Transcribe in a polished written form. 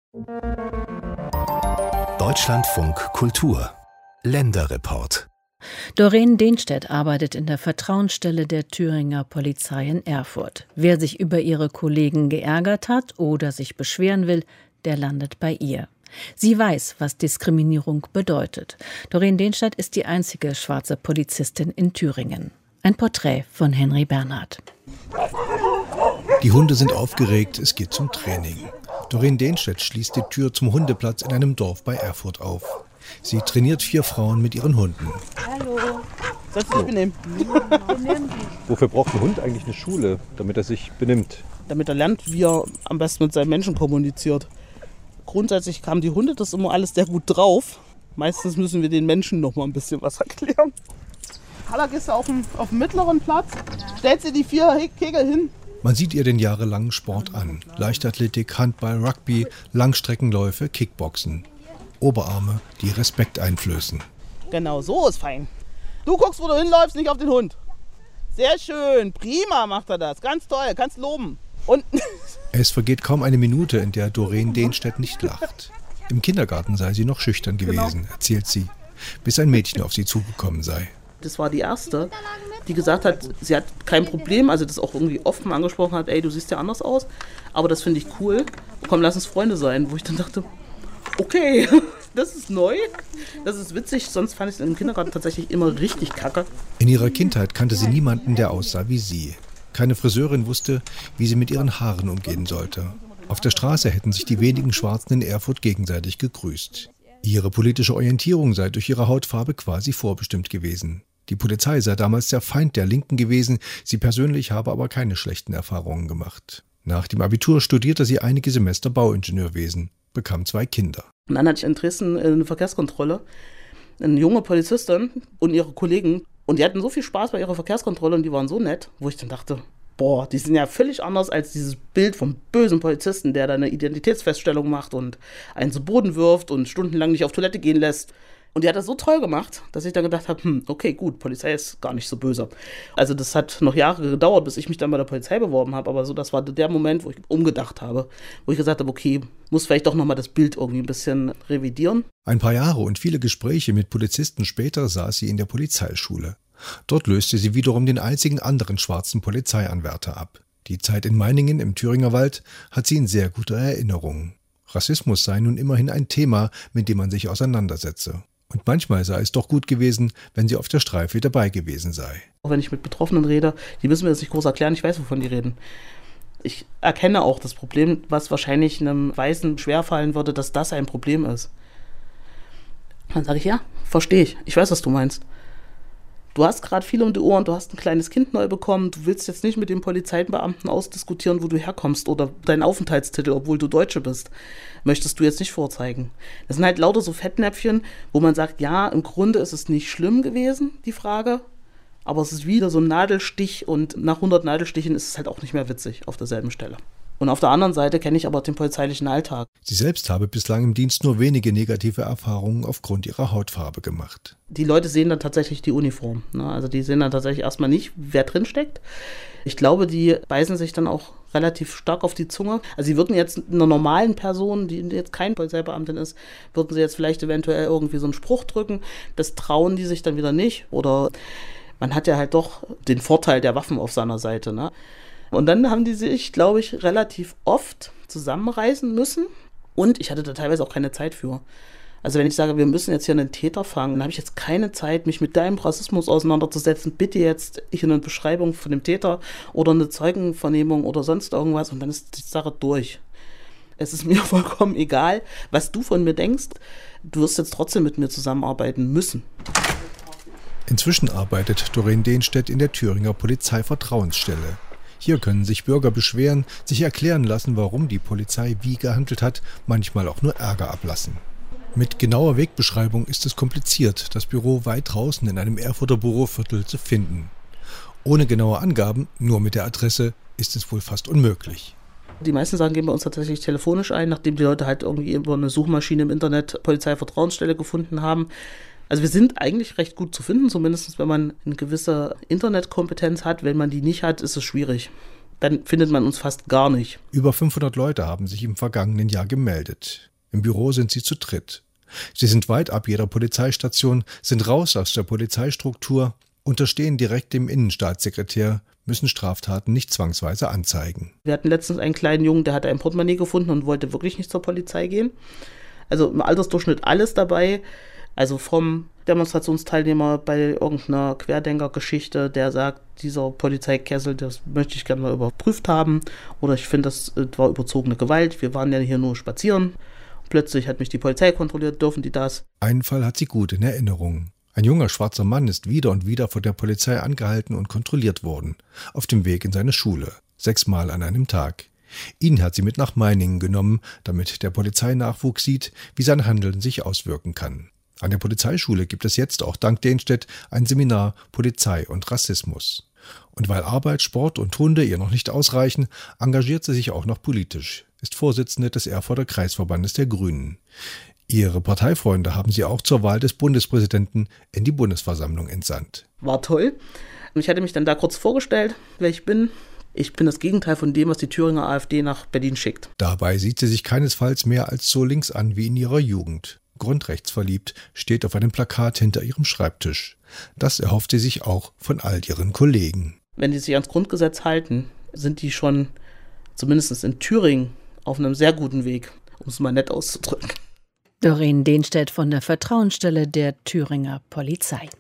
Deutschlandfunk Kultur Länderreport. Doreen Dehnstedt arbeitet in der Vertrauensstelle der Thüringer Polizei in Erfurt. Wer sich über ihre Kollegen geärgert hat oder sich beschweren will, der landet bei ihr. Sie weiß, was Diskriminierung bedeutet. Doreen Dehnstedt ist die einzige schwarze Polizistin in Thüringen. Ein Porträt von Henry Bernhard. Die Hunde sind aufgeregt, es geht zum Training. Doreen Dehnstedt schließt die Tür zum Hundeplatz in einem Dorf bei Erfurt auf. Sie trainiert 4 Frauen mit ihren Hunden. Hallo. Sollst du dich benehmen? Wofür braucht ein Hund eigentlich eine Schule, damit er sich benimmt? Damit er lernt, wie er am besten mit seinen Menschen kommuniziert. Grundsätzlich haben die Hunde das immer alles sehr gut drauf. Meistens müssen wir den Menschen noch mal ein bisschen was erklären. Halla, gehst du auf den mittleren Platz? Stellst dir die 4 Kegel hin? Man sieht ihr den jahrelangen Sport an. Leichtathletik, Handball, Rugby, Langstreckenläufe, Kickboxen. Oberarme, die Respekt einflößen. Genau, so ist fein. Du guckst, wo du hinläufst, nicht auf den Hund. Sehr schön, prima macht er das. Ganz toll, kannst loben. Und Es vergeht kaum eine Minute, in der Doreen Dehnstedt nicht lacht. Im Kindergarten sei sie noch schüchtern gewesen, erzählt sie, bis ein Mädchen auf sie zugekommen sei. das war die erste, die gesagt hat, sie hat kein Problem, also das auch irgendwie offen angesprochen hat, ey, du siehst ja anders aus, aber das finde ich cool, komm, lass uns Freunde sein. Wo ich dann dachte, okay, das ist neu, das ist witzig, sonst fand ich es im Kindergarten tatsächlich immer richtig kacke. In ihrer Kindheit kannte sie niemanden, der aussah wie sie. Keine Friseurin wusste, wie sie mit ihren Haaren umgehen sollte. Auf der Straße hätten sich die wenigen Schwarzen in Erfurt gegenseitig gegrüßt. Ihre politische Orientierung sei durch ihre Hautfarbe quasi vorbestimmt gewesen. Die Polizei sei damals der Feind der Linken gewesen, sie persönlich habe aber keine schlechten Erfahrungen gemacht. Nach dem Abitur studierte sie einige Semester Bauingenieurwesen, bekam 2 Kinder. Und dann hatte ich in Dresden eine Verkehrskontrolle, eine junge Polizistin und ihre Kollegen. Und die hatten so viel Spaß bei ihrer Verkehrskontrolle und die waren so nett, wo ich dann dachte, boah, die sind ja völlig anders als dieses Bild vom bösen Polizisten, der da eine Identitätsfeststellung macht und einen zu Boden wirft und stundenlang nicht auf Toilette gehen lässt. Und die hat das so toll gemacht, dass ich dann gedacht habe, okay, gut, Polizei ist gar nicht so böse. Also das hat noch Jahre gedauert, bis ich mich dann bei der Polizei beworben habe. Aber so, das war der Moment, wo ich umgedacht habe. Wo ich gesagt habe, okay, muss vielleicht doch nochmal das Bild irgendwie ein bisschen revidieren. Ein paar Jahre und viele Gespräche mit Polizisten später saß sie in der Polizeischule. Dort löste sie wiederum den einzigen anderen schwarzen Polizeianwärter ab. Die Zeit in Meiningen im Thüringer Wald hat sie in sehr guter Erinnerung. Rassismus sei nun immerhin ein Thema, mit dem man sich auseinandersetze. Und manchmal sei es doch gut gewesen, wenn sie auf der Streife dabei gewesen sei. Auch wenn ich mit Betroffenen rede, die müssen mir das nicht groß erklären, ich weiß, wovon die reden. Ich erkenne auch das Problem, was wahrscheinlich einem Weißen schwerfallen würde, dass das ein Problem ist. Dann sage ich, ja, verstehe ich. Ich weiß, was du meinst. Du hast gerade viel um die Ohren, du hast ein kleines Kind neu bekommen, du willst jetzt nicht mit dem Polizeibeamten ausdiskutieren, wo du herkommst oder deinen Aufenthaltstitel, obwohl du Deutsche bist. Möchtest du jetzt nicht vorzeigen. Das sind halt lauter so Fettnäpfchen, wo man sagt, ja, im Grunde ist es nicht schlimm gewesen, die Frage, aber es ist wieder so ein Nadelstich und nach 100 Nadelstichen ist es halt auch nicht mehr witzig auf derselben Stelle. Und auf der anderen Seite kenne ich aber den polizeilichen Alltag. Sie selbst habe bislang im Dienst nur wenige negative Erfahrungen aufgrund ihrer Hautfarbe gemacht. Die Leute sehen dann tatsächlich die Uniform. Ne? Also die sehen dann tatsächlich erstmal nicht, wer drin steckt. Ich glaube, die beißen sich dann auch relativ stark auf die Zunge. Also sie würden jetzt einer normalen Person, die jetzt kein Polizeibeamtin ist, würden sie jetzt vielleicht eventuell irgendwie so einen Spruch drücken. Das trauen die sich dann wieder nicht. Oder man hat ja halt doch den Vorteil der Waffen auf seiner Seite, ne? Und dann haben die sich, glaube ich, relativ oft zusammenreißen müssen. Und ich hatte da teilweise auch keine Zeit für. Also wenn ich sage, wir müssen jetzt hier einen Täter fangen, dann habe ich jetzt keine Zeit, mich mit deinem Rassismus auseinanderzusetzen. Bitte jetzt hier eine Beschreibung von dem Täter oder eine Zeugenvernehmung oder sonst irgendwas. Und dann ist die Sache durch. Es ist mir vollkommen egal, was du von mir denkst. Du wirst jetzt trotzdem mit mir zusammenarbeiten müssen. Inzwischen arbeitet Doreen Dehnstedt in der Thüringer Polizeivertrauensstelle. Hier können sich Bürger beschweren, sich erklären lassen, warum die Polizei wie gehandelt hat, manchmal auch nur Ärger ablassen. Mit genauer Wegbeschreibung ist es kompliziert, das Büro weit draußen in einem Erfurter Büroviertel zu finden. Ohne genaue Angaben, nur mit der Adresse, ist es wohl fast unmöglich. Die meisten Sachen gehen bei uns tatsächlich telefonisch ein, nachdem die Leute halt irgendwie über eine Suchmaschine im Internet Polizeivertrauensstelle gefunden haben. Also wir sind eigentlich recht gut zu finden, zumindest wenn man eine gewisse Internetkompetenz hat. Wenn man die nicht hat, ist es schwierig. dann findet man uns fast gar nicht. Über 500 Leute haben sich im vergangenen Jahr gemeldet. Im Büro sind sie zu dritt. Sie sind weit ab jeder Polizeistation, sind raus aus der Polizeistruktur, unterstehen direkt dem Innenstaatssekretär, müssen Straftaten nicht zwangsweise anzeigen. Wir hatten letztens einen kleinen Jungen, der hatte ein Portemonnaie gefunden und wollte wirklich nicht zur Polizei gehen. Also im Altersdurchschnitt alles dabei. Also vom Demonstrationsteilnehmer bei irgendeiner Querdenkergeschichte, der sagt, dieser Polizeikessel, das möchte ich gerne mal überprüft haben. Oder ich finde, das war überzogene Gewalt. Wir waren ja hier nur spazieren. Plötzlich hat mich die Polizei kontrolliert, dürfen die das? Einen Fall hat sie gut in Erinnerung. Ein junger schwarzer Mann ist wieder und wieder von der Polizei angehalten und kontrolliert worden. Auf dem Weg in seine Schule. 6-mal an einem Tag. Ihn hat sie mit nach Meiningen genommen, damit der Polizeinachwuchs sieht, wie sein Handeln sich auswirken kann. An der Polizeischule gibt es jetzt auch dank Denstedt ein Seminar Polizei und Rassismus. Und weil Arbeit, Sport und Hunde ihr noch nicht ausreichen, engagiert sie sich auch noch politisch, ist Vorsitzende des Erfurter Kreisverbandes der Grünen. Ihre Parteifreunde haben sie auch zur Wahl des Bundespräsidenten in die Bundesversammlung entsandt. War toll. Ich hatte mich dann da kurz vorgestellt, wer ich bin. Ich bin das Gegenteil von dem, was die Thüringer AfD nach Berlin schickt. Dabei sieht sie sich keinesfalls mehr als so links an wie in ihrer Jugend. Grundrechtsverliebt steht auf einem Plakat hinter ihrem Schreibtisch. Das erhofft sie sich auch von all ihren Kollegen. Wenn die sich ans Grundgesetz halten, sind die schon zumindest in Thüringen auf einem sehr guten Weg, um es mal nett auszudrücken. Doreen Denstedt von der Vertrauensstelle der Thüringer Polizei.